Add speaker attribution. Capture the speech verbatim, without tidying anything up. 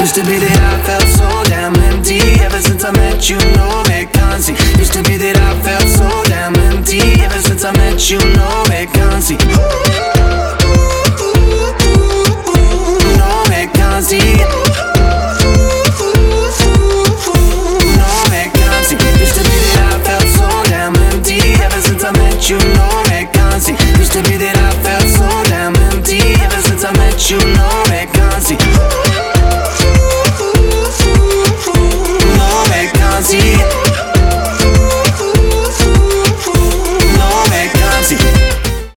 Speaker 1: Used to be that I felt so damn empty. Ever since I met you, no vacancy. Used to be that I felt so damn empty. Ever since I met you, no vacancy.